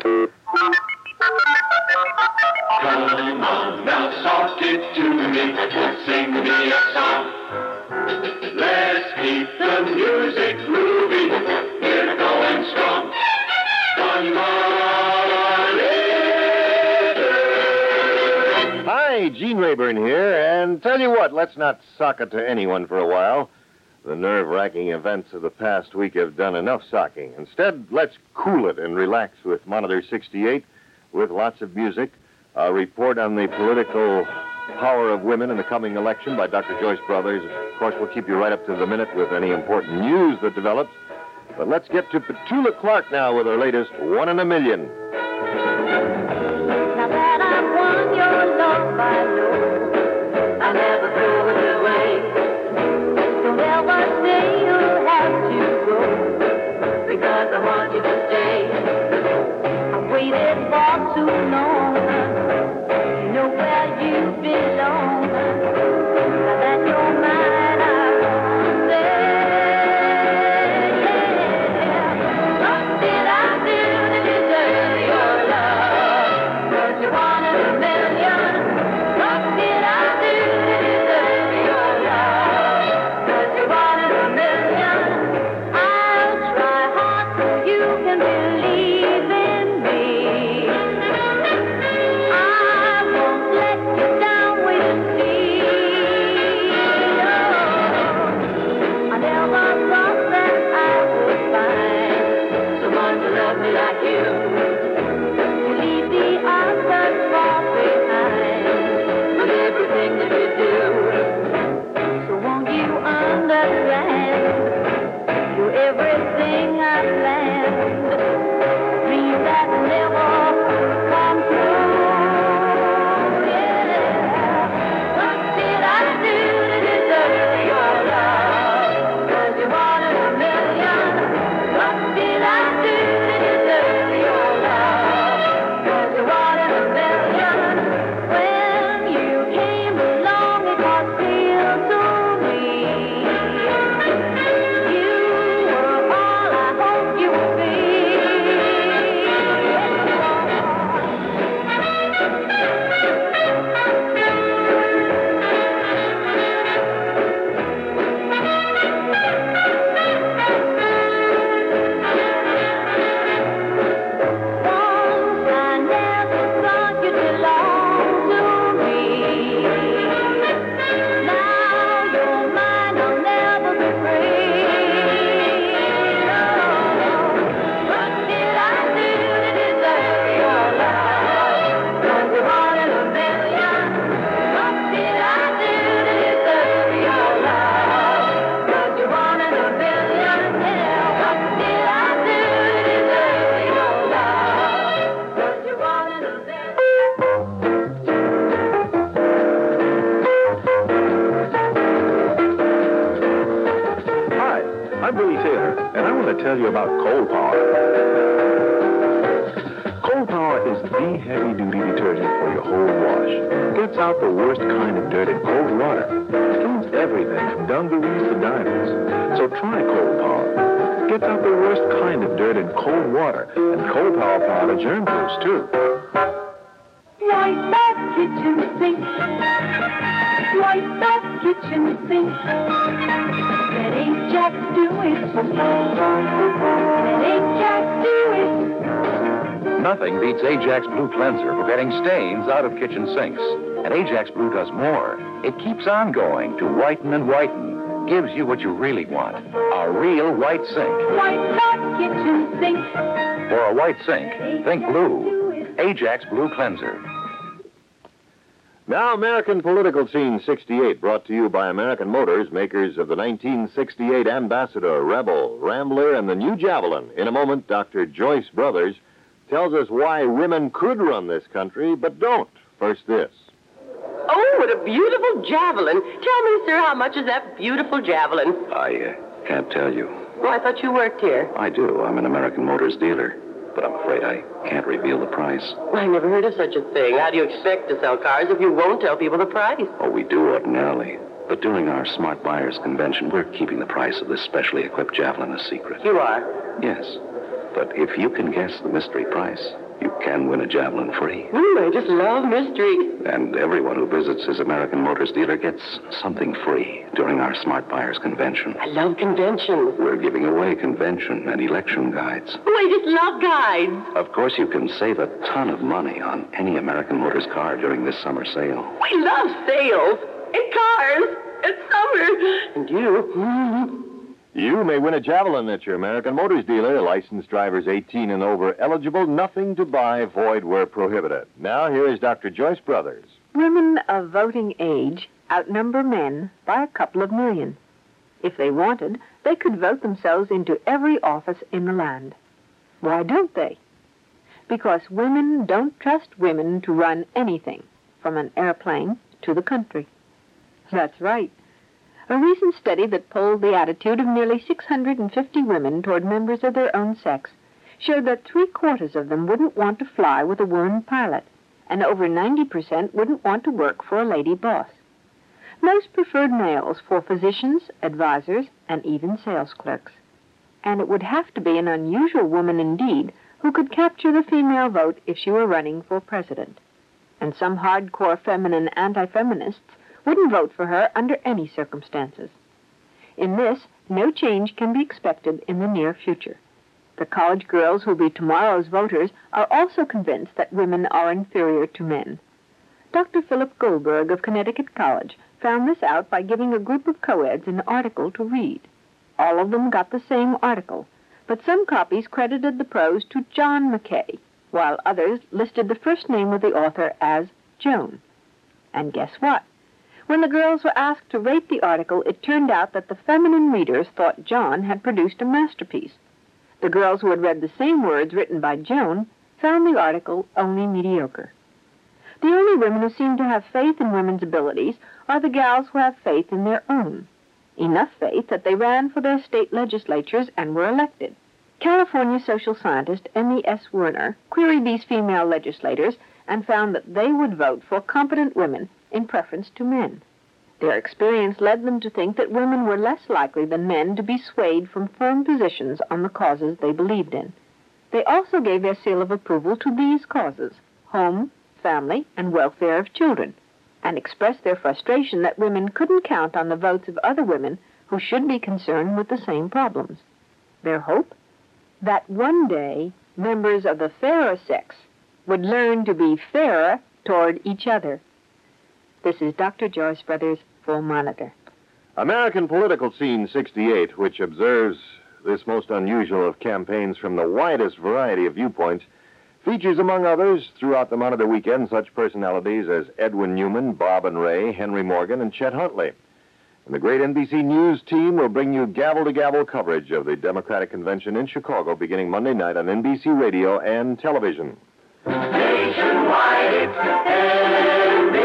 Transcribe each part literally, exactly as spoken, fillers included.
Come on, now talk it to me, sing me a song. Let's keep the music groovy, we're going strong. One more little. Hi, Gene Rayburn here, and tell you what, let's not sock it to anyone for a while. The nerve-wracking events of the past week have done enough socking. Instead, let's cool it and relax with Monitor sixty-eight with lots of music, a report on the political power of women in the coming election by Doctor Joyce Brothers. Of course, we'll keep you right up to the minute with any important news that develops. But let's get to Petula Clark now with her latest One in a Million. Now that I've won your love, I know I'll never throw it away. Don't ever say you'll have to go, because I want you to stay. I've waited for too long. You know where you belong. Now that you're mine, I won't say. What did I do to deserve your love? 'Cause you're one in a million. What did I do to deserve your love? 'Cause you're one in a million. I'll try hard so you can believe in me. I won't let you down with speed. Oh, I never thought that I would find someone to love me like you. You leave the others far behind with everything that you do. So won't you understand? You're everything I planned. Dream that never come true. Yeah. What did I do to deserve your love? 'Cause you're one in a million. What did I do to deserve your love? 'Cause you're one in a million. When you came along, it was clear to me. You were all I hoped you would be. Once I never thought you'd belong to me. Now you're mine, I'll never be free. No. What did I do to deserve your love? 'Cause you're one in a million. What did I do to deserve your love? 'Cause you're one in a million. Yeah. What did I do to deserve your love? 'Cause you're one in a million. Hi, I'm Billy Taylor, and I want to tell you about Cold Power. Cold Power is the heavy-duty detergent for your whole wash. Gets out the worst kind of dirt in cold water. Cleans everything from dungarees to diamonds. So try Cold Power. Gets out the worst kind of dirt in cold water, and Cold Power powder germ proofs too. Wipe that kitchen sink. Wipe that kitchen sink. Let Ajax do it. Let Ajax do it. Nothing beats Ajax Blue Cleanser for getting stains out of kitchen sinks. And Ajax Blue does more. It keeps on going to whiten and whiten. Gives you what you really want. A real white sink. Wipe that kitchen sink. For a white sink, think blue. Ajax Blue Cleanser. Now, American Political Scene sixty-eight, brought to you by American Motors, makers of the nineteen sixty-eight Ambassador, Rebel, Rambler, and the new Javelin. In a moment, Doctor Joyce Brothers tells us why women could run this country, but don't. First, this. Oh, what a beautiful javelin. Tell me, sir, how much is that beautiful javelin? I uh, can't tell you. Oh, I thought you worked here. I do. I'm an American Motors dealer. But I'm afraid I can't reveal the price. I never heard of such a thing. How do you expect to sell cars if you won't tell people the price? Oh, we do ordinarily. But during our Smart Buyers Convention, we're keeping the price of this specially equipped Javelin a secret. You are? Yes. But if you can guess the mystery price, you can win a Javelin free. Ooh, I just love mystery. And everyone who visits his American Motors dealer gets something free during our Smart Buyers Convention. I love convention. We're giving away convention and election guides. Oh, I just love guides. Of course, you can save a ton of money on any American Motors car during this summer sale. We love sales and cars and summer. And you? Mm-hmm. You may win a Javelin at your American Motors dealer. Licensed drivers eighteen and over eligible. Nothing to buy. Void where prohibited. Now, here is Doctor Joyce Brothers. Women of voting age outnumber men by a couple of million. If they wanted, they could vote themselves into every office in the land. Why don't they? Because women don't trust women to run anything, from an airplane to the country. That's right. A recent study that polled the attitude of nearly six hundred fifty women toward members of their own sex showed that three-quarters of them wouldn't want to fly with a woman pilot, and over ninety percent wouldn't want to work for a lady boss. Most preferred males for physicians, advisors, and even sales clerks. And it would have to be an unusual woman indeed who could capture the female vote if she were running for president. And some hardcore feminine anti-feminists wouldn't vote for her under any circumstances. In this, no change can be expected in the near future. The college girls who'll be tomorrow's voters are also convinced that women are inferior to men. Doctor Philip Goldberg of Connecticut College found this out by giving a group of co-eds an article to read. All of them got the same article, but some copies credited the prose to John McKay, while others listed the first name of the author as Joan. And guess what? When the girls were asked to rate the article, it turned out that the feminine readers thought John had produced a masterpiece. The girls who had read the same words written by Joan found the article only mediocre. The only women who seem to have faith in women's abilities are the gals who have faith in their own. Enough faith that they ran for their state legislatures and were elected. California social scientist Emmy S. Werner queried these female legislators and found that they would vote for competent women in preference to men. Their experience led them to think that women were less likely than men to be swayed from firm positions on the causes they believed in. They also gave their seal of approval to these causes: home, family, and welfare of children, and expressed their frustration that women couldn't count on the votes of other women who should be concerned with the same problems. Their hope? That one day, members of the fairer sex would learn to be fairer toward each other. This is Doctor Joyce Brothers, Full Monitor. American Political Scene sixty-eight, which observes this most unusual of campaigns from the widest variety of viewpoints, features, among others, throughout the Monitor weekend, such personalities as Edwin Newman, Bob and Ray, Henry Morgan, and Chet Huntley. And the great N B C News team will bring you gavel-to-gavel coverage of the Democratic Convention in Chicago beginning Monday night on N B C Radio and television. Nationwide, it's N B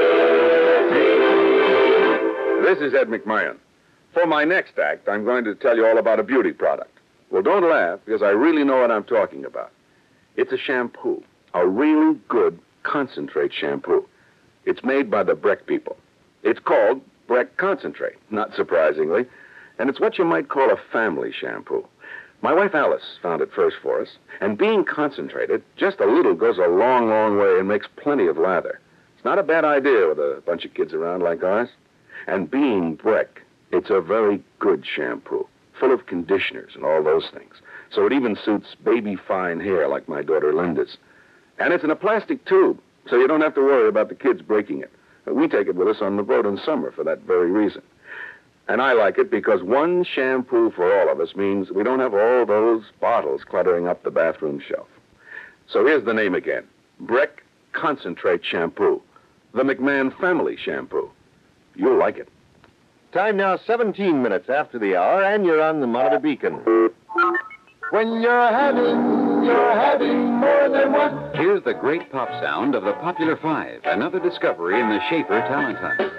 C. This is Ed McMahon. For my next act, I'm going to tell you all about a beauty product. Well, don't laugh, because I really know what I'm talking about. It's a shampoo, a really good concentrate shampoo. It's made by the Breck people. It's called Breck Concentrate, not surprisingly, and it's what you might call a family shampoo. My wife Alice found it first for us, and being concentrated, just a little goes a long, long way and makes plenty of lather. It's not a bad idea with a bunch of kids around like ours. And being Breck, it's a very good shampoo, full of conditioners and all those things. So it even suits baby-fine hair like my daughter Linda's. And it's in a plastic tube, so you don't have to worry about the kids breaking it. We take it with us on the boat in summer for that very reason. And I like it because one shampoo for all of us means we don't have all those bottles cluttering up the bathroom shelf. So here's the name again. Breck Concentrate Shampoo. The McMahon Family Shampoo. You'll like it. Time now, seventeen minutes after the hour, and you're on the Monitor Beacon. When you're having, you're having more than one. Here's the great pop sound of the Popular Five, another discovery in the Schaefer talent hunt.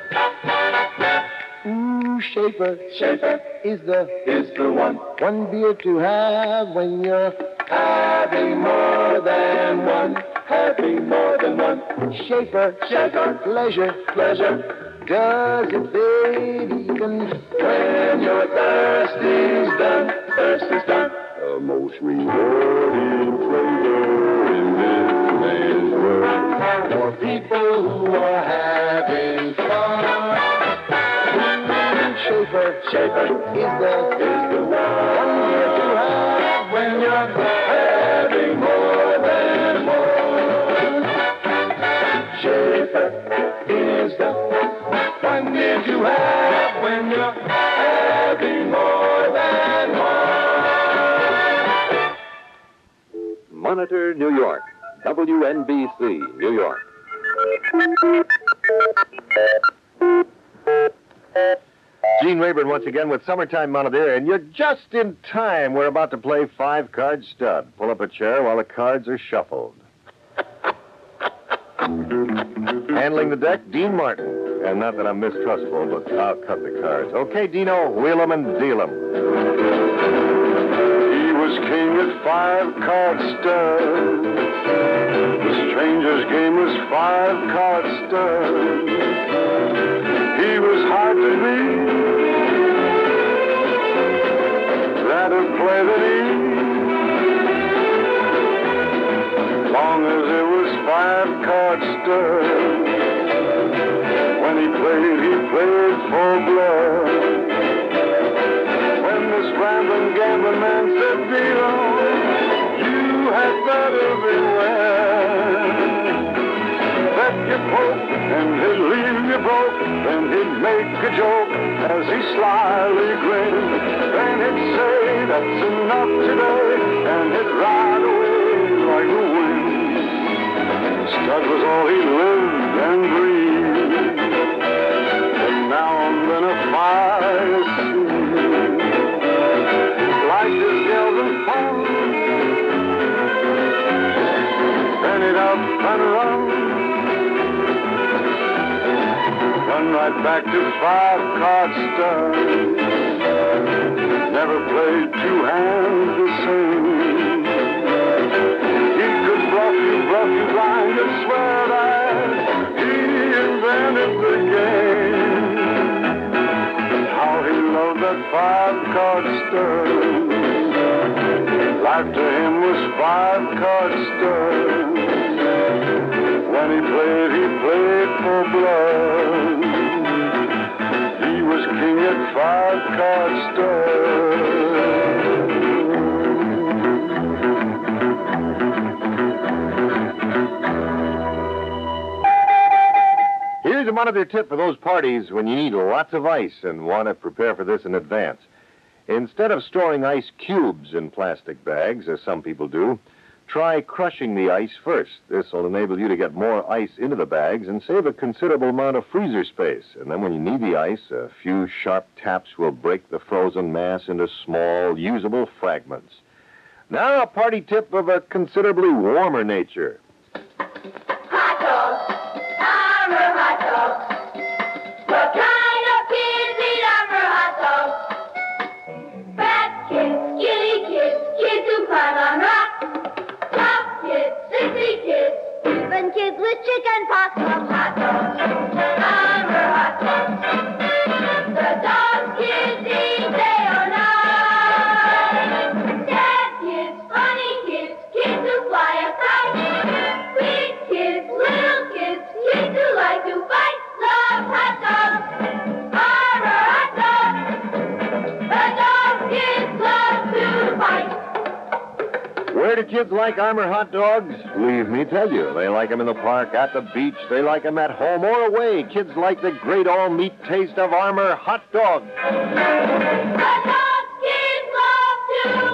Ooh, Schaefer, Schaefer is the, is the one. One beer to have when you're having more than one. Having more than one. Schaefer, Schaefer, pleasure, pleasure. Does it fade even when your thirst is done? Thirst is done. the most rewarding flavor in this man's world. For people who are having fun. Schaefer, Schaefer is the, is the one here to have when you're having more than more. Schaefer is the one here to have when you're having more than more. Monitor, New York. W N B C, New York. Gene Rayburn once again with Summertime Monitor, and you're just in time. We're about to play five-card stud. Pull up a chair while the cards are shuffled. Handling the deck, Dean Martin. And not that I'm mistrustful, but I'll cut the cards. Okay, Dino, wheel 'em and deal 'em. He was king at five-card stud. The stranger's game was five-card stud. He was hard to beat. That'd play the knee. Long as it was five-card stud. When he played, he played for blood. When this rambling, gambling man said, Vito, you had better beware. Bet you poke, and he'd leave you broke. Then he'd make a joke as he slyly grinned. Then he'd say, that's enough today. And he'd ride away like the wind. Stud was all he lived and breathed. But now and then a fire scene. Like his yells and fun. Then he'd up and run. Run right back to five-card stud. Never played two hands the same. He could bluff you, bluff you blind, and swear that he invented the game. How he loved that five-card stud. Life to him was five-card stud. When he played, he played for blood. He was king at five-card stud. Here's a monitor tip for those parties when you need lots of ice and want to prepare for this in advance. Instead of storing ice cubes in plastic bags, as some people do, try crushing the ice first. This will enable you to get more ice into the bags and save a considerable amount of freezer space. And then when you need the ice, a few sharp taps will break the frozen mass into small, usable fragments. Now, a party tip of a considerably warmer nature. Hot dogs, Armour hot dogs. What kind of kids eat Armour hot dogs? Fat kids, skinny kids, kids who climb on rocks. Tough kids, sissy kids, even kids with chicken pox love hot dogs. Armour hot dogs. The dogs kids eat day or night. Sad kids, funny kids, kids who fly a kite. Big kids, little kids, kids who like to fight. Love hot dogs. Armour hot dogs. The dogs kids love to fight. Where do kids like Armour hot dogs? Leave me tell you. They like them in the park, at the beach. They like them at home or away. Kids like the great all-meat taste of Armour hot dogs. The dogs kids love to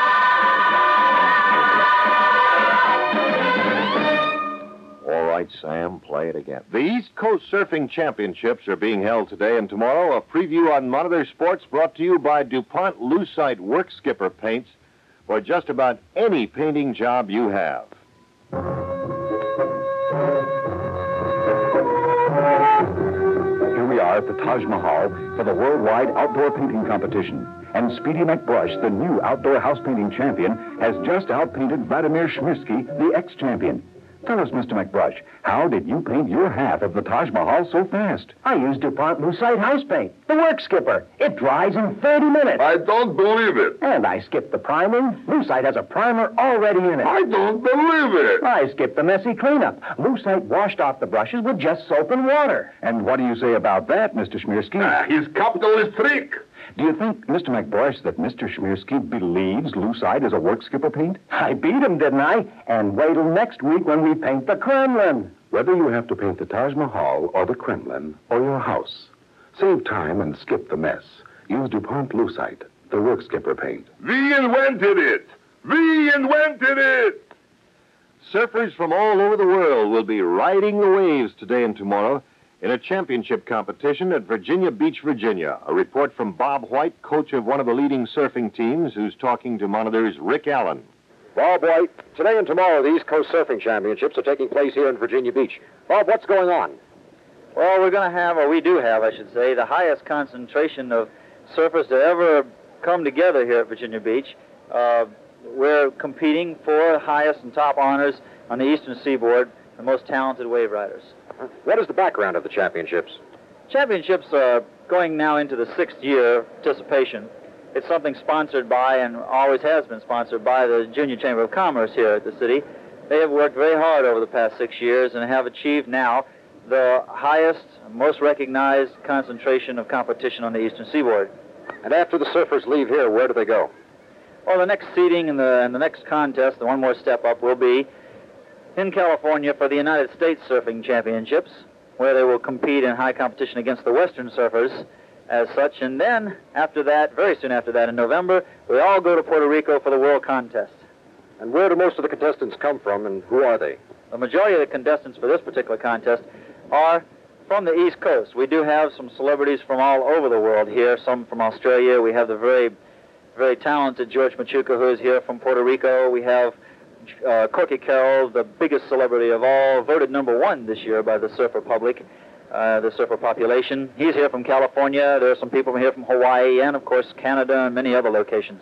ride. All right, Sam, play it again. The East Coast Surfing Championships are being held today and tomorrow. A preview on Monitor Sports brought to you by DuPont Lucite Work Skipper paints for just about any painting job you have. Here we are at the Taj Mahal for the Worldwide Outdoor Painting Competition. And Speedy McBrush, the new outdoor house painting champion, has just outpainted Vladimir Shmirsky, the ex-champion. Tell us, Mister McBrush, how did you paint your half of the Taj Mahal so fast? I used DuPont Lucite house paint, the work skipper. It dries in thirty minutes. I don't believe it. And I skipped the priming. Lucite has a primer already in it. I don't believe it. I skipped the messy cleanup. Lucite washed off the brushes with just soap and water. And what do you say about that, Mister Schmiersky? Ah, his capitalist trick. Do you think, Mister McBrush, that Mister Schmiersky believes Lucite is a work skipper paint? I beat him, didn't I? And wait till next week when we paint the Kremlin. Whether you have to paint the Taj Mahal or the Kremlin or your house, save time and skip the mess. Use DuPont Lucite, the work skipper paint. We invented it. We invented it. Surfers from all over the world will be riding the waves today and tomorrow in a championship competition at Virginia Beach, Virginia. A report from Bob White, coach of one of the leading surfing teams, who's talking to Monitor's Rick Allen. Bob White, today and tomorrow the East Coast Surfing Championships are taking place here in Virginia Beach. Bob, what's going on? Well, we're going to have, or we do have, I should say, the highest concentration of surfers to ever come together here at Virginia Beach. Uh, we're competing for highest and top honors on the eastern seaboard, the most talented wave riders. What is the background of the championships? Championships are going now into the sixth year of participation. It's something sponsored by, and always has been sponsored by, the Junior Chamber of Commerce here at the city. They have worked very hard over the past six years and have achieved now the highest, most recognized concentration of competition on the eastern seaboard. And after the surfers leave here, where do they go? Well, the next seeding in the, in the next contest, the one more step up, will be in California for the United States Surfing Championships, where they will compete in high competition against the Western surfers as such. And then, after that, very soon after that, in November, we all go to Puerto Rico for the World Contest. And where do most of the contestants come from, and who are they? The majority of the contestants for this particular contest are from the East Coast. We do have some celebrities from all over the world here, some from Australia. We have the very, very talented George Machuca, who is here from Puerto Rico. We have Uh, Corky Carroll, the biggest celebrity of all, voted number one this year by the surfer public, uh, the surfer population. He's here from California. There are some people here from Hawaii and, of course, Canada and many other locations.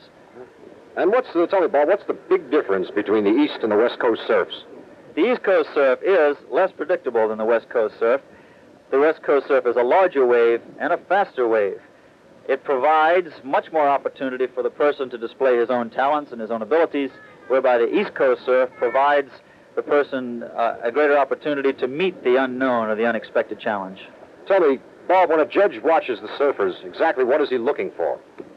And what's the, tell me, Bob, what's the big difference between the East and the West Coast surfs? The East Coast surf is less predictable than the West Coast surf. The West Coast surf is a larger wave and a faster wave. It provides much more opportunity for the person to display his own talents and his own abilities, whereby the East Coast surf provides the person uh, a greater opportunity to meet the unknown or the unexpected challenge. Tell me, Bob, when a judge watches the surfers, exactly what is he looking for?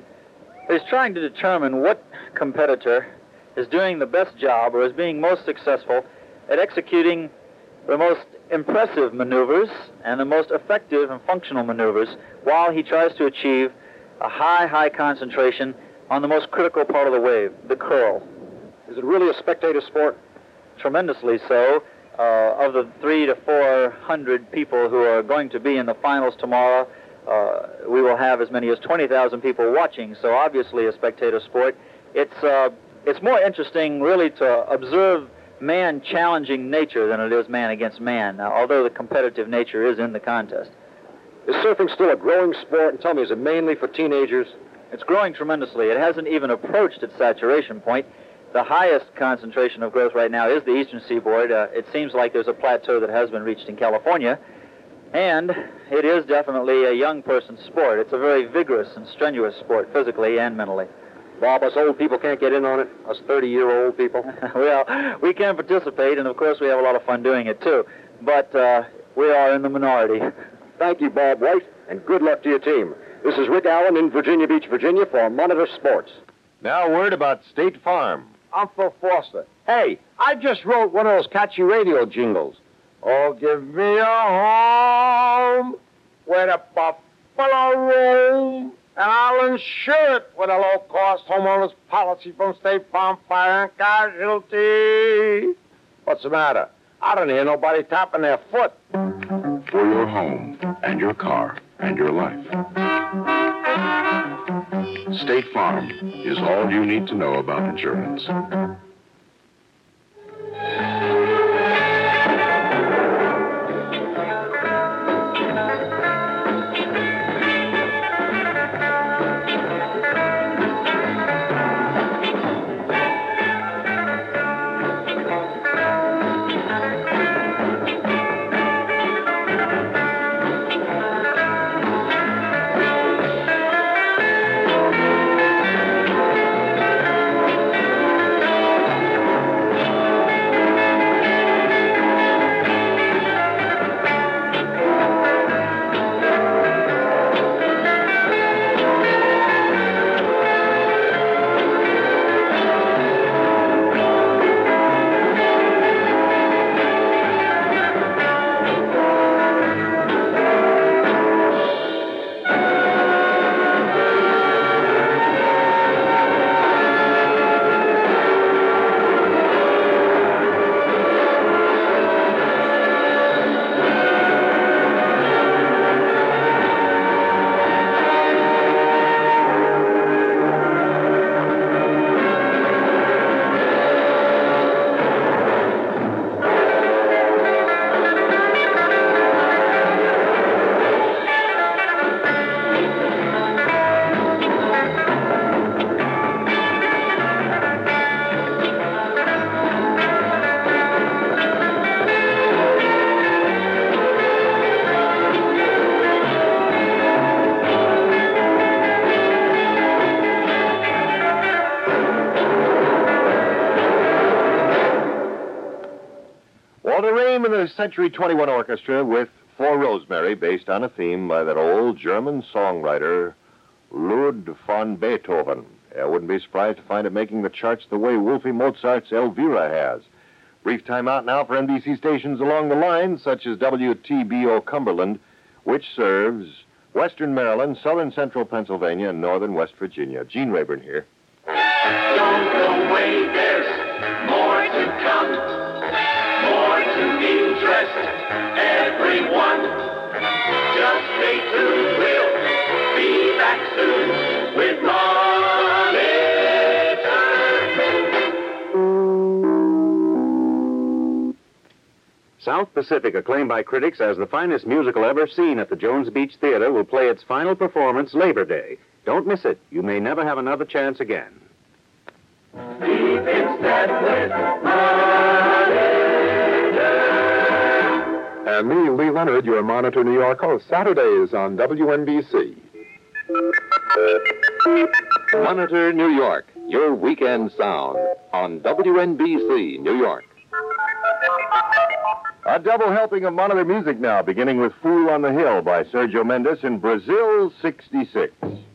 He's trying to determine what competitor is doing the best job or is being most successful at executing the most impressive maneuvers and the most effective and functional maneuvers while he tries to achieve a high, high concentration on the most critical part of the wave, the curl. Is it really a spectator sport? Tremendously so. Uh, of the three to four hundred people who are going to be in the finals tomorrow, uh, we will have as many as twenty thousand people watching. So obviously a spectator sport. It's uh, it's more interesting really to observe man challenging nature than it is man against man, now, although the competitive nature is in the contest. Is surfing still a growing sport? And tell me, is it mainly for teenagers? It's growing tremendously. It hasn't even approached its saturation point. The highest concentration of growth right now is the eastern seaboard. Uh, it seems like there's a plateau that has been reached in California. And it is definitely a young person's sport. It's a very vigorous and strenuous sport, physically and mentally. Bob, us old people can't get in on it? Us thirty-year-old people? Well, we can participate, and of course we have a lot of fun doing it, too. But uh, we are in the minority. Thank you, Bob White, and good luck to your team. This is Rick Allen in Virginia Beach, Virginia for Monitor Sports. Now a word about State Farm. I'm Phil Foster. Hey, I just wrote one of those catchy radio jingles. Oh, give me a home where the buffalo roam, and I'll insure it with a low-cost homeowners policy from State Farm Fire and Casualty. What's the matter? I don't hear nobody tapping their foot. For your home and your car and your life. State Farm is all you need to know about insurance. Walter Rehm and the Century twenty-one Orchestra with For Rosemary, based on a theme by that old German songwriter, Ludwig van Beethoven. I wouldn't be surprised to find it making the charts the way Wolfie Mozart's Elvira has. Brief time out now for N B C stations along the line, such as W T B O Cumberland, which serves western Maryland, southern central Pennsylvania, and northern West Virginia. Gene Rayburn here. Don't go away, there's more to come, more to interest everyone. Just stay tuned, we'll be back soon with Monitor. South Pacific, acclaimed by critics as the finest musical ever seen at the Jones Beach Theater, will play its final performance Labor Day. Don't miss it. You may never have another chance again. Deep instead with Monitor. And me, Lee Leonard, your Monitor New York host, Saturdays on W N B C. Monitor New York, your weekend sound on W N B C New York. A double helping of Monitor music now, beginning with Fool on the Hill by Sergio Mendes in Brazil sixty-six.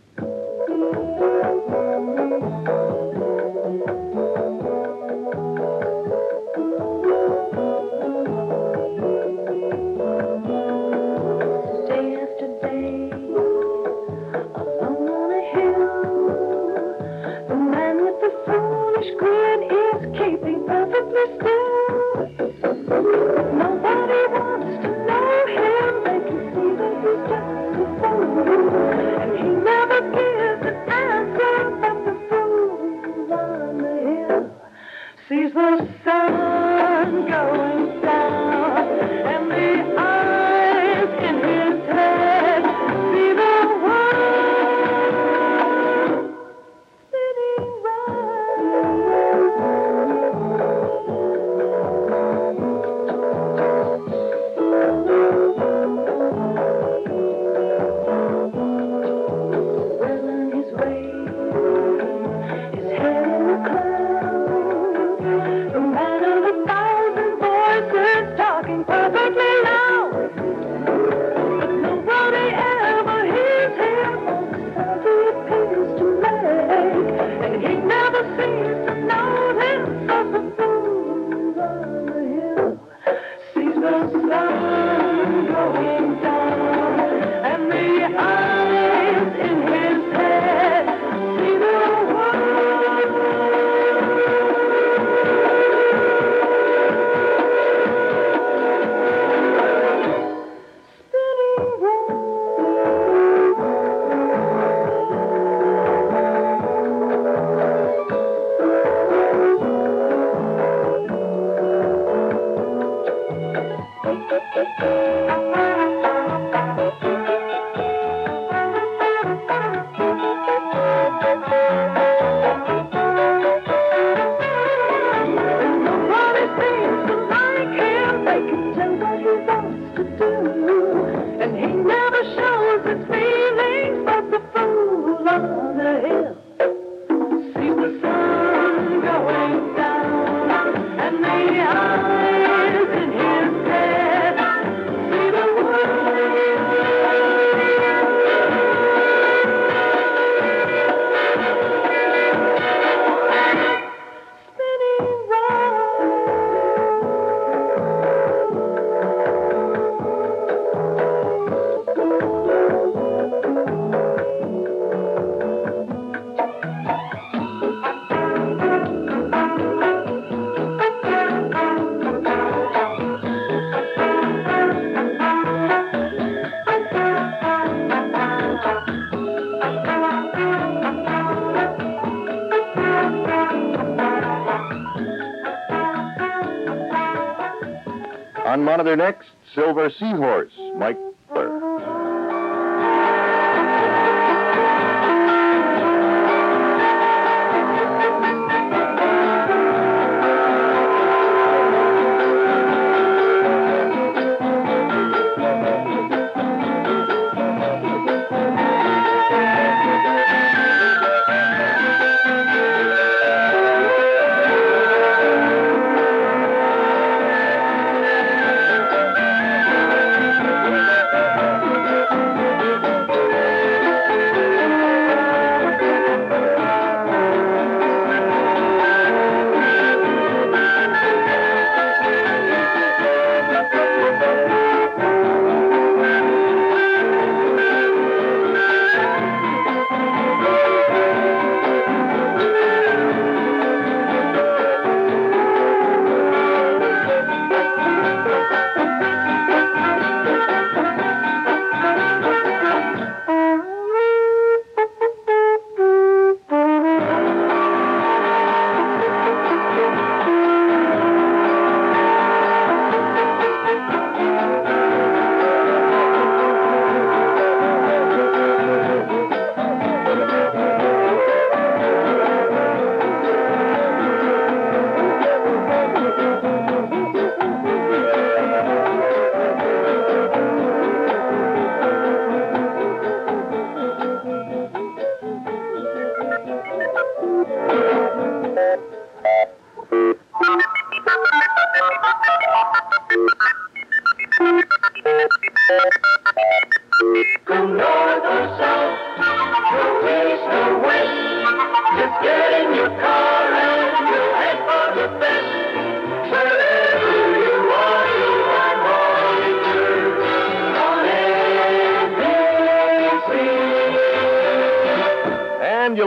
On Monitor next, Silver Seahorse, Mike Butler.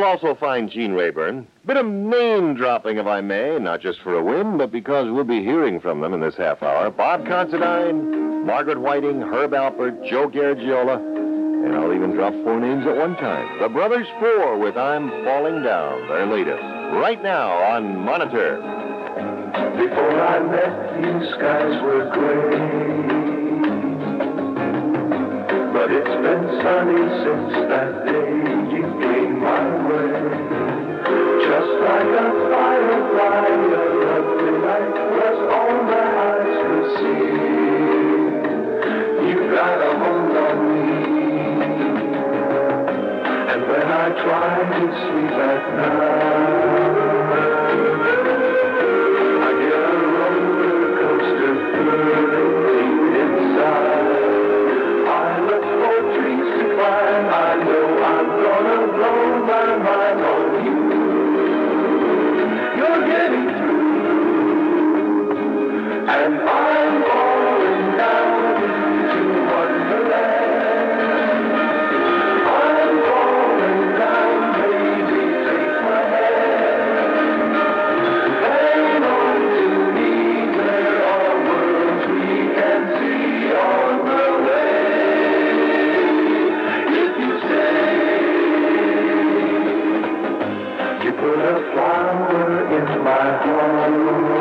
you'll also find Gene Rayburn. Bit of name-dropping, if I may, not just for a whim, but because we'll be hearing from them in this half hour. Bob Considine, Margaret Whiting, Herb Alpert, Joe Garagiola, and I'll even drop four names at one time. The Brothers Four with I'm Falling Down, their latest. Right now on Monitor. Before I met you, skies were gray. But it's been sunny since that day you came my way. Just like a firefly, a lovely light was all my eyes could see. You got a hold on me. And when I try to sleep at night, I get a roller coaster feeling deep inside. I know I'm gonna blow my mind on you. You're getting through, and I'm falling down into wonderland. I'm falling down, baby, take my hand. Hang on to me, there are worlds we can see on the way. Put a flower in my heart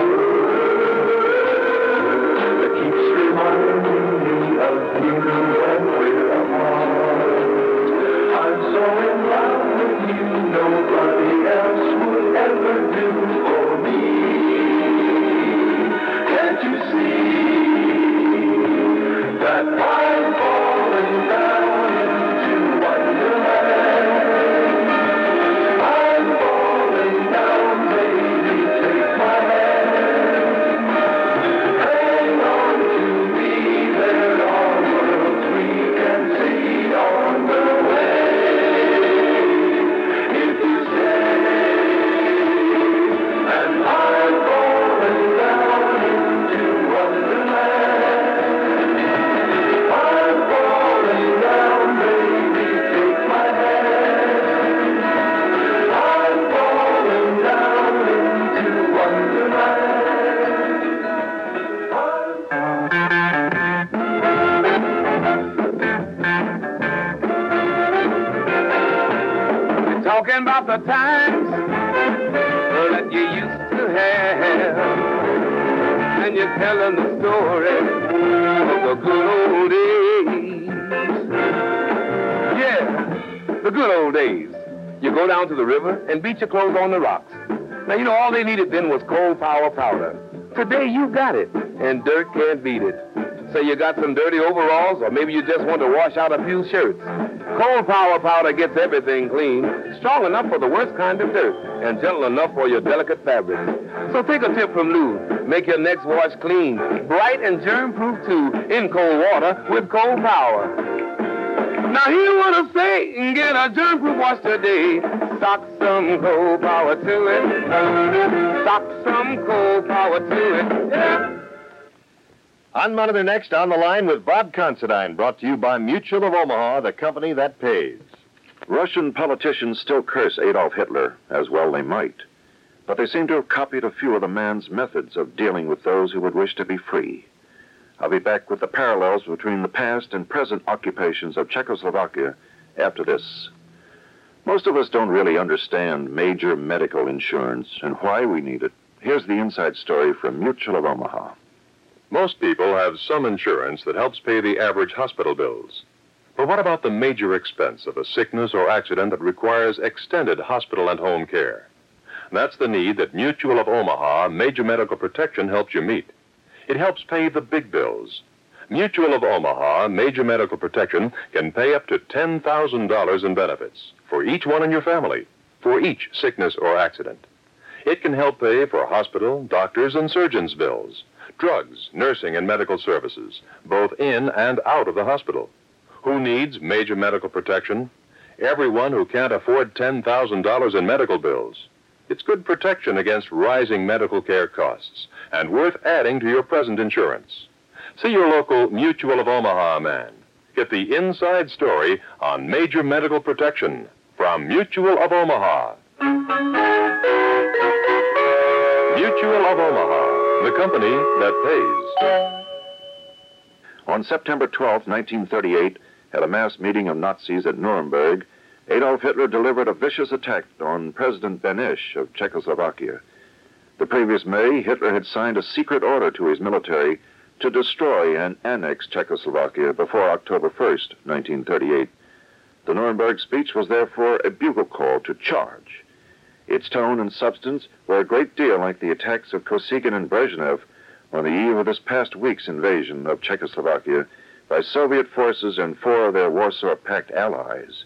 that keeps reminding me of you when we're apart. I'm so in love with you, nobody else would ever do for me. Can't you see that I'm falling down into wonderland? Talking about the times that you used to have, and you're telling the story of the good old days. Yeah, the good old days. You go down to the river and beat your clothes on the rocks. Now, you know, all they needed then was coal power powder. Today, you got it, and dirt can't beat it. Say you got some dirty overalls, or maybe you just want to wash out a few shirts. Coal power powder gets everything clean, strong enough for the worst kind of dirt, and gentle enough for your delicate fabrics. So take a tip from Lou. Make your next wash clean, bright and germ-proof too, in cold water with coal power. Now hear what I say, and get a germ-proof wash today. Sock some coal power to it. Sock some coal power to it. Yeah. On Monitor next, on the line with Bob Considine, brought to you by Mutual of Omaha, the company that pays. Russian politicians still curse Adolf Hitler, as well they might. But they seem to have copied a few of the man's methods of dealing with those who would wish to be free. I'll be back with the parallels between the past and present occupations of Czechoslovakia after this. Most of us don't really understand major medical insurance and why we need it. Here's the inside story from Mutual of Omaha. Most people have some insurance that helps pay the average hospital bills. But what about the major expense of a sickness or accident that requires extended hospital and home care? That's the need that Mutual of Omaha Major Medical Protection helps you meet. It helps pay the big bills. Mutual of Omaha Major Medical Protection can pay up to ten thousand dollars in benefits for each one in your family, for each sickness or accident. It can help pay for hospital, doctors, and surgeons' bills, drugs, nursing, and medical services, both in and out of the hospital. Who needs major medical protection? Everyone who can't afford ten thousand dollars in medical bills. It's good protection against rising medical care costs and worth adding to your present insurance. See your local Mutual of Omaha man. Get the inside story on major medical protection from Mutual of Omaha. Mutual of Omaha, the company that pays. On September twelfth, nineteen thirty-eight, at a mass meeting of Nazis at Nuremberg, Adolf Hitler delivered a vicious attack on President Beneš of Czechoslovakia. The previous May, Hitler had signed a secret order to his military to destroy and annex Czechoslovakia before October first, nineteen thirty-eight. The Nuremberg speech was therefore a bugle call to charge. Its tone and substance were a great deal like the attacks of Kosygin and Brezhnev on the eve of this past week's invasion of Czechoslovakia by Soviet forces and four of their Warsaw Pact allies.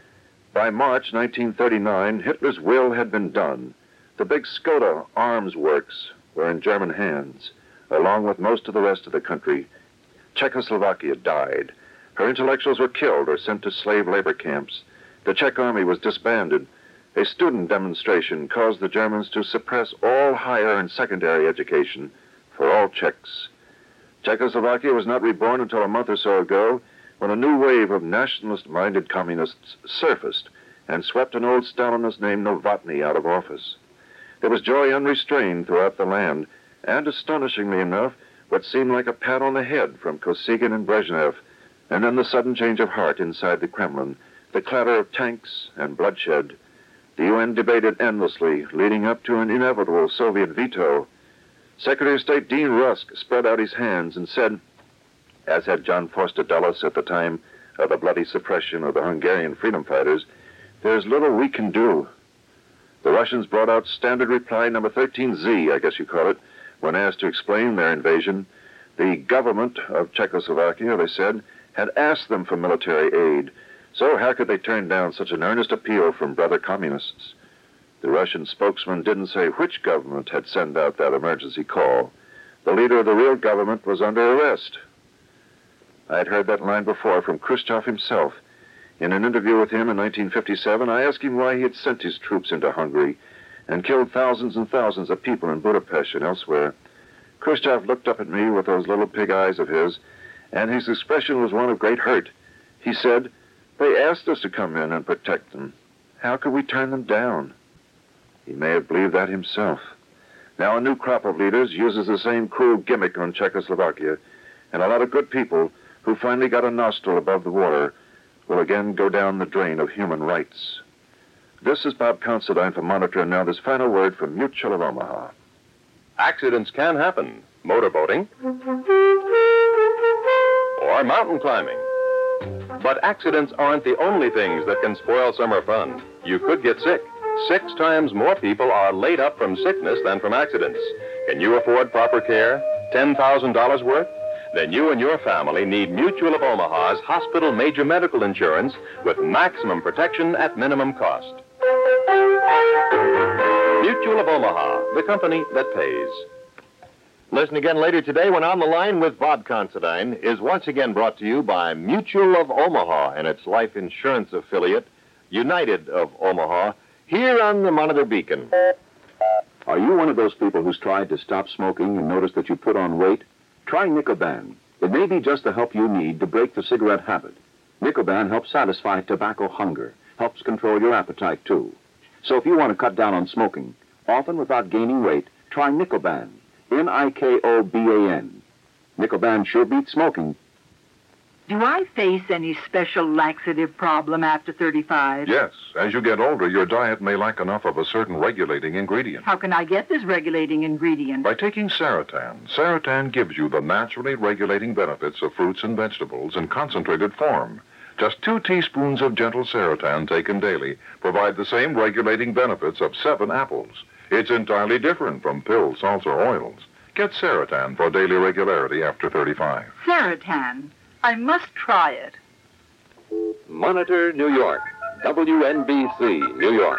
By March nineteen thirty-nine, Hitler's will had been done. The big Skoda arms works were in German hands, along with most of the rest of the country. Czechoslovakia died. Her intellectuals were killed or sent to slave labor camps. The Czech army was disbanded. A student demonstration caused the Germans to suppress all higher and secondary education for all Czechs. Czechoslovakia was not reborn until a month or so ago, when a new wave of nationalist-minded communists surfaced and swept an old Stalinist named Novotny out of office. There was joy unrestrained throughout the land, and astonishingly enough, what seemed like a pat on the head from Kosygin and Brezhnev, and then the sudden change of heart inside the Kremlin, the clatter of tanks and bloodshed. The U N debated endlessly, leading up to an inevitable Soviet veto. Secretary of State Dean Rusk spread out his hands and said, as had John Foster Dulles at the time of the bloody suppression of the Hungarian freedom fighters, there's little we can do. The Russians brought out standard reply number thirteen Z, I guess you call it, when asked to explain their invasion. The government of Czechoslovakia, they said, had asked them for military aid, so how could they turn down such an earnest appeal from brother communists? The Russian spokesman didn't say which government had sent out that emergency call. The leader of the real government was under arrest. I had heard that line before from Khrushchev himself. In an interview with him in nineteen fifty-seven, I asked him why he had sent his troops into Hungary and killed thousands and thousands of people in Budapest and elsewhere. Khrushchev looked up at me with those little pig eyes of his, and his expression was one of great hurt. He said, "They asked us to come in and protect them. How could we turn them down?" He may have believed that himself. Now a new crop of leaders uses the same cruel gimmick on Czechoslovakia, and a lot of good people who finally got a nostril above the water will again go down the drain of human rights. This is Bob Considine for Monitor, and now this final word from Mutual of Omaha. Accidents can happen. Motorboating or mountain climbing. But accidents aren't the only things that can spoil summer fun. You could get sick. Six times more people are laid up from sickness than from accidents. Can you afford proper care? ten thousand dollars worth? Then you and your family need Mutual of Omaha's hospital major medical insurance with maximum protection at minimum cost. Mutual of Omaha, the company that pays. Listen again later today when On the Line with Bob Considine is once again brought to you by Mutual of Omaha and its life insurance affiliate, United of Omaha, here on the Monitor Beacon. Are you one of those people who's tried to stop smoking and noticed that you put on weight? Try Nicoban. It may be just the help you need to break the cigarette habit. Nicoban helps satisfy tobacco hunger, helps control your appetite, too. So if you want to cut down on smoking, often without gaining weight, try Nicoban. N I K O B A N. Nicoban sure beats smoking. Do I face any special laxative problem after thirty-five? Yes. As you get older, your diet may lack enough of a certain regulating ingredient. How can I get this regulating ingredient? By taking Serotan. Serotan gives you the naturally regulating benefits of fruits and vegetables in concentrated form. Just two teaspoons of gentle Serotan taken daily provide the same regulating benefits of seven apples. It's entirely different from pills, salts, or oils. Get Serotan for daily regularity after thirty-five. Serotan. I must try it. Monitor, New York. W N B C, New York.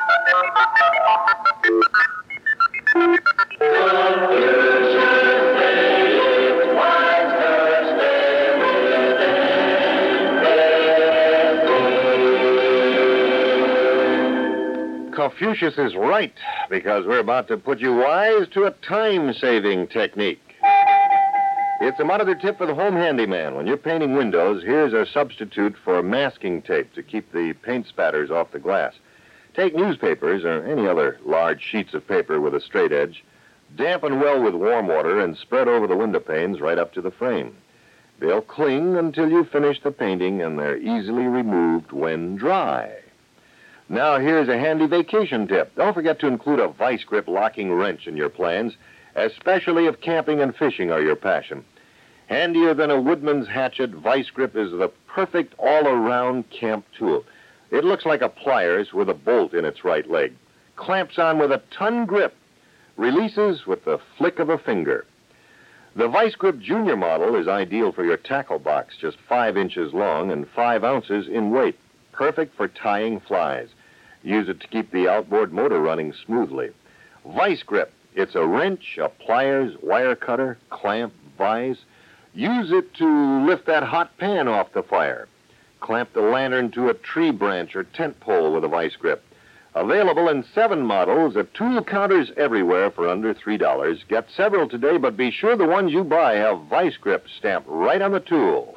Confucius is right, because we're about to put you wise to a time-saving technique. It's a monitor tip for the home handyman. When you're painting windows, here's a substitute for masking tape to keep the paint spatters off the glass. Take newspapers or any other large sheets of paper with a straight edge, dampen well with warm water, and spread over the window panes right up to the frame. They'll cling until you finish the painting, and they're easily removed when dry. Now here's a handy vacation tip. Don't forget to include a vice grip locking wrench in your plans, especially if camping and fishing are your passion. Handier than a woodman's hatchet, vice grip is the perfect all-around camp tool. It looks like a pliers with a bolt in its right leg. Clamps on with a ton grip. Releases with the flick of a finger. The Vice Grip Junior model is ideal for your tackle box, just five inches long and five ounces in weight. Perfect for tying flies. Use it to keep the outboard motor running smoothly. Vice Grip. It's a wrench, a pliers, wire cutter, clamp, vise. Use it to lift that hot pan off the fire. Clamp the lantern to a tree branch or tent pole with a vice grip. Available in seven models at tool counters everywhere for under three dollars. Get several today, but be sure the ones you buy have vice grip stamped right on the tool.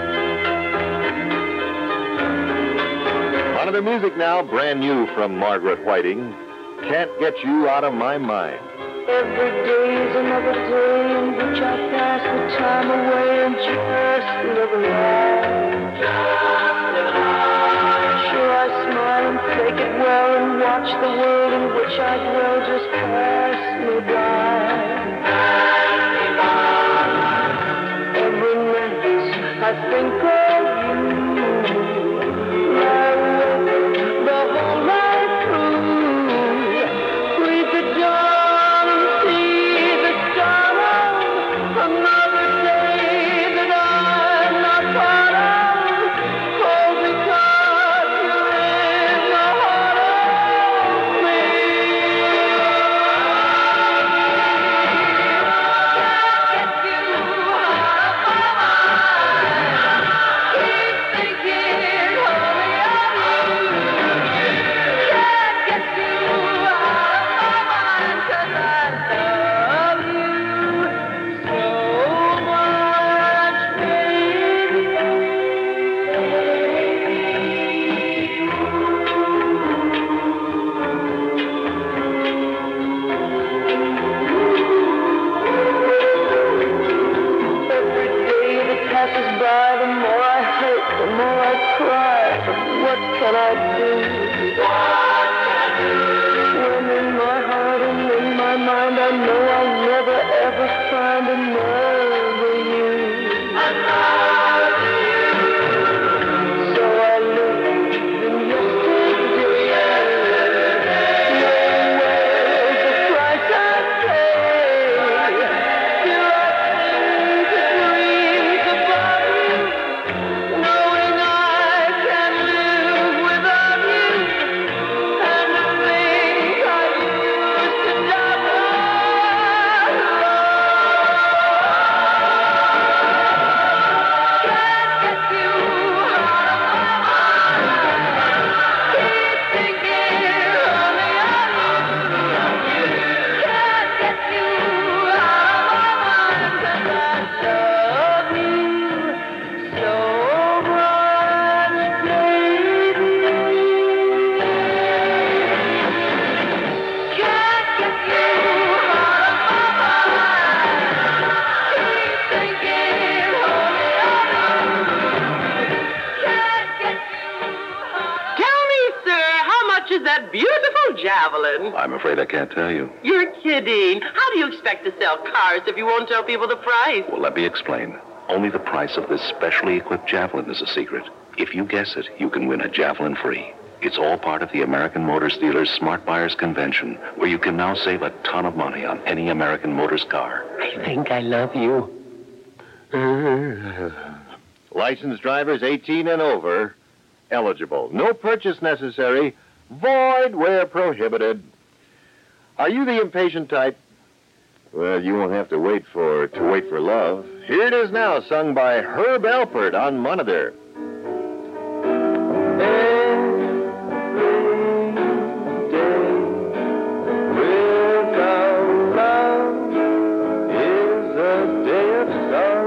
On to the music now, brand new from Margaret Whiting. Can't Get You Out of My Mind. Every day is another day in which I pass the time away and just live a life. Just live a life. Sure, I smile and take it well and watch the world in which I dwell just pass me by. Pass me by. Every night I think of you. Lie awake the whole night through. Read the dawn. Javelin. I'm afraid I can't tell you. You're kidding. How do you expect to sell cars if you won't tell people the price? Well, let me explain. Only the price of this specially equipped Javelin is a secret. If you guess it, you can win a Javelin free. It's all part of the American Motors Dealers Smart Buyers Convention, where you can now save a ton of money on any American Motors car. I think I love you. Licensed drivers eighteen and over, eligible. No purchase necessary. Void where prohibited. Are you the impatient type? Well, you won't have to wait for to wait for love. Here it is now, sung by Herb Alpert on Monitor. Without love is a day of sorrow.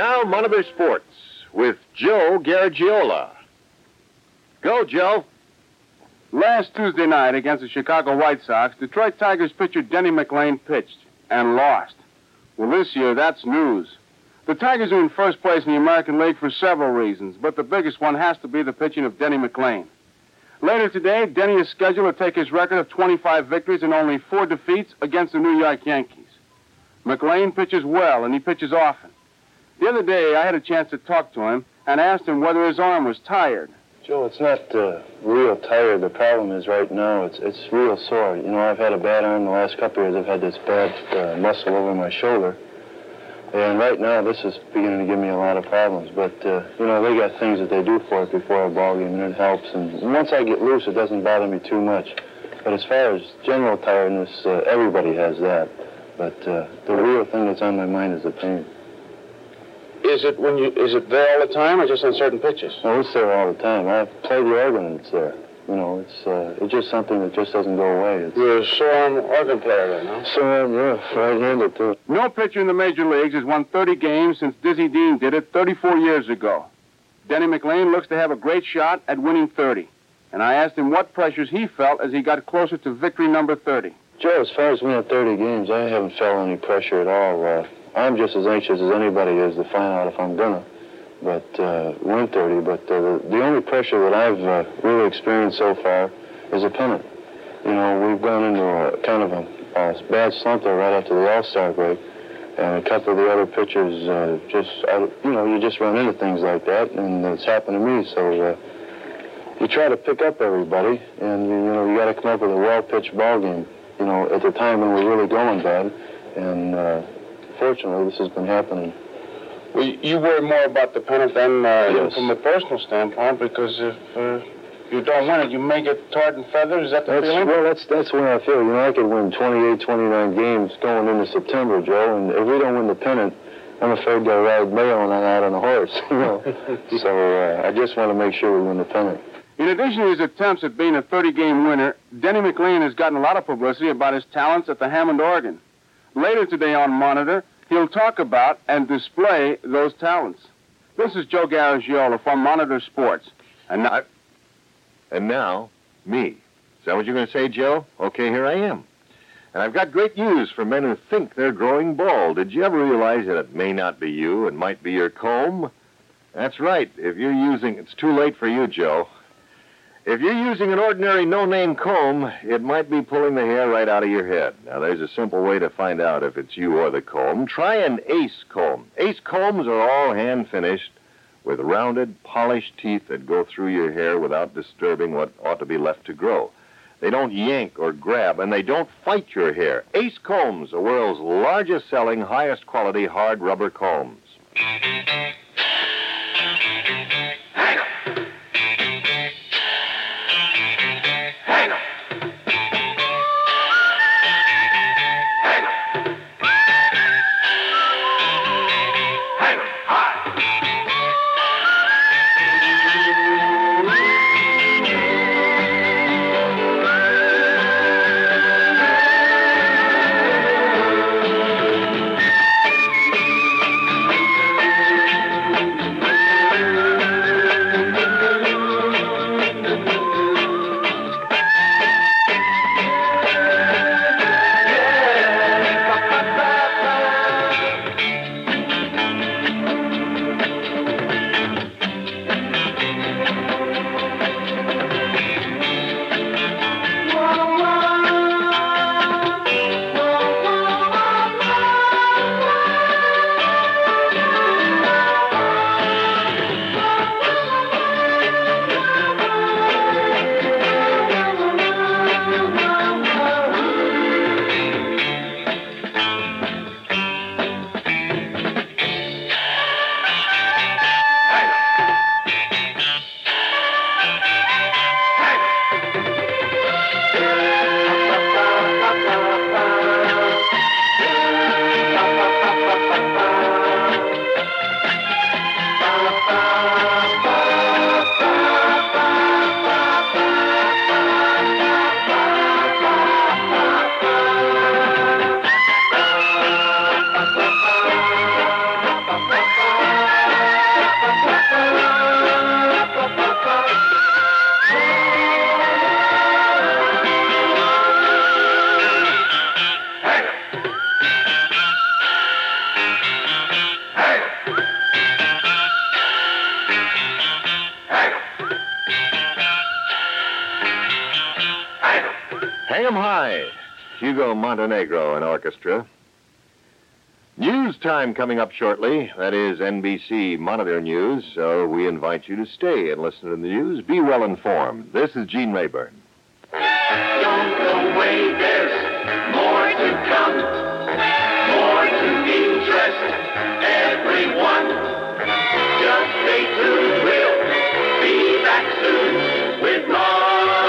now, Monitor Sports with Joe Garagiola. Go, Joe. Last Tuesday night against the Chicago White Sox, Detroit Tigers pitcher Denny McLain pitched and lost. Well, this year, that's news. The Tigers are in first place in the American League for several reasons, but the biggest one has to be the pitching of Denny McLain. Later today, Denny is scheduled to take his record of twenty-five victories and only four defeats against the New York Yankees. McLain pitches well, and he pitches often. The other day, I had a chance to talk to him and asked him whether his arm was tired. Joe, it's not uh, real tired. The problem is right now it's it's real sore. You know, I've had a bad arm the last couple of years. I've had this bad uh, muscle over my shoulder. And right now, this is beginning to give me a lot of problems. But, uh, you know, they got things that they do for it before a ball game, and it helps. And once I get loose, it doesn't bother me too much. But as far as general tiredness, uh, everybody has that. But uh, the real thing that's on my mind is the pain. Is it when you is it there all the time or just on certain pitches? Oh, it's there all the time. I play the organ and it's there. You know, it's uh, it's just something that just doesn't go away. It's... You're a sore-arm organ player then, huh? Sore-arm, yeah. Right-handed, too. No pitcher in the major leagues has won thirty games since Dizzy Dean did it thirty-four years ago. Denny McLain looks to have a great shot at winning thirty. And I asked him what pressures he felt as he got closer to victory number thirty. Joe, as far as winning thirty games, I haven't felt any pressure at all. Uh, I'm just as anxious as anybody is to find out if I'm gonna. But uh, win thirty. But uh, the, the only pressure that I've uh, really experienced so far is a pennant. You know, we've gone into a kind of a, a bad slump there right after the All-Star break, and a couple of the other pitchers uh, just, you know, you just run into things like that, and it's happened to me. So uh, you try to pick up everybody, and you, you know, you got to come up with a well-pitched ball game. You know, at the time when we're really going bad, and uh, fortunately, this has been happening. Well, you worry more about the pennant than uh, Yes. from a personal standpoint, because if uh, you don't win it, you may get tarred and feathered. Is that the That's, feeling? well, that's that's where I feel. You know, I could win twenty-eight, twenty-nine games going into September, Joe, and if we don't win the pennant, I'm afraid they'll ride Mayo and I'm out on a horse. You know, so uh, I just want to make sure we win the pennant. In addition to his attempts at being a thirty-game winner, Denny McLain has gotten a lot of publicity about his talents at the Hammond organ. Later today on Monitor, he'll talk about and display those talents. This is Joe Garagiola from Monitor Sports. And now, and now, me. Is that what you're going to say, Joe? Okay, here I am. And I've got great news for men who think they're growing bald. Did you ever realize that it may not be you, it might be your comb? That's right. If you're using, it's too late for you, Joe. If you're using an ordinary no-name comb, it might be pulling the hair right out of your head. Now, there's a simple way to find out if it's you or the comb. Try an Ace comb. Ace combs are all hand-finished with rounded, polished teeth that go through your hair without disturbing what ought to be left to grow. They don't yank or grab, and they don't fight your hair. Ace combs, the world's largest-selling, highest-quality hard rubber combs. Hugo Montenegro and orchestra. News time coming up shortly. That is N B C Monitor News, so we invite you to stay and listen to the news. Be well informed. This is Gene Rayburn. Don't go away, there's more to come, more to interest everyone. Just stay tuned, we'll be back soon with Monitor.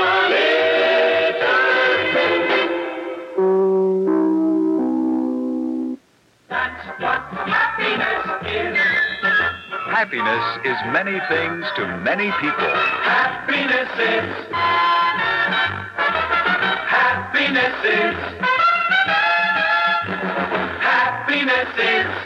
That's what happiness is. Happiness is many things to many people. Happiness is. Happiness is. Happiness is.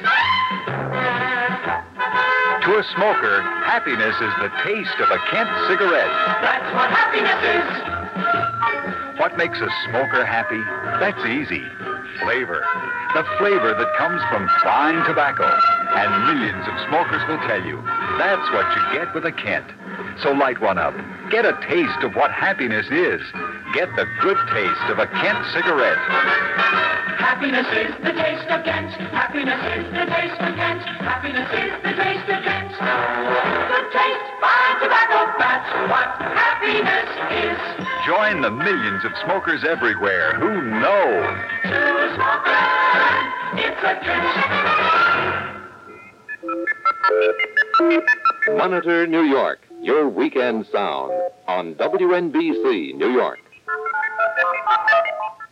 To a smoker, happiness is the taste of a Kent cigarette. That's what happiness is. What makes a smoker happy? That's easy. Flavor. The flavor that comes from fine tobacco. And millions of smokers will tell you that's what you get with a Kent. So light one up. Get a taste of what happiness is. Get the good taste of a Kent cigarette. Happiness is the taste of Kent. Happiness is the taste of Kent. Happiness is the taste of Kent. Good taste, fine tobacco. That's what happiness is. Join the millions of smokers everywhere who know. To a smoker, it's a Kent. Monitor New York, your weekend sound on W N B C New York.